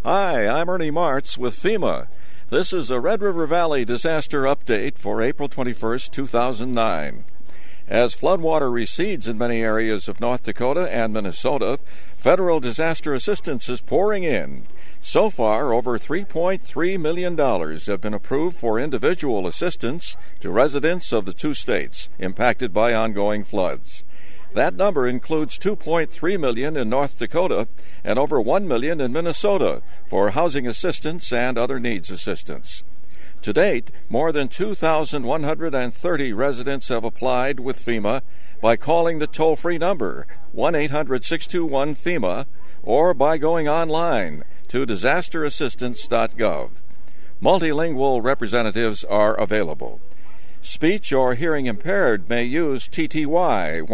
Hi, I'm Ernie Martz with FEMA. This is a Red River Valley disaster update for April 21st, 2009. As floodwater recedes in many areas of North Dakota and Minnesota, federal disaster assistance is pouring in. So far, over $3.3 million have been approved for individual assistance to residents of the two states impacted by ongoing floods. That number includes $2.3 million in North Dakota and over $1 million in Minnesota for housing assistance and other needs assistance. To date, more than 2,130 residents have applied with FEMA by calling the toll-free number 1-800-621-FEMA or by going online to disasterassistance.gov. Multilingual representatives are available. Speech or hearing impaired may use TTY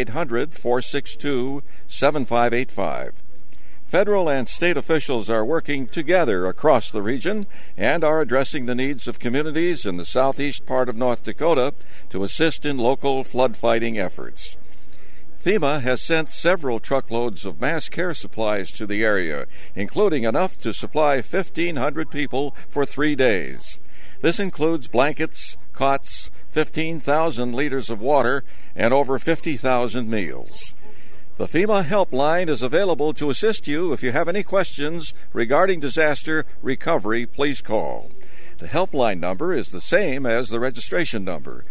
1-800-462-7585. Federal and state officials are working together across the region and are addressing the needs of communities in the southeast part of North Dakota to assist in local flood fighting efforts. FEMA has sent several truckloads of mass care supplies to the area, including enough to supply 1,500 people for 3 days. This includes blankets, cots, 15,000 liters of water, and over 50,000 meals. The FEMA helpline is available to assist you. If you have any questions regarding disaster recovery, please call. The helpline number is the same as the registration number,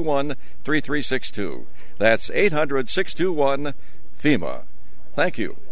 1-800-621-3362. That's 800-621-FEMA. Thank you.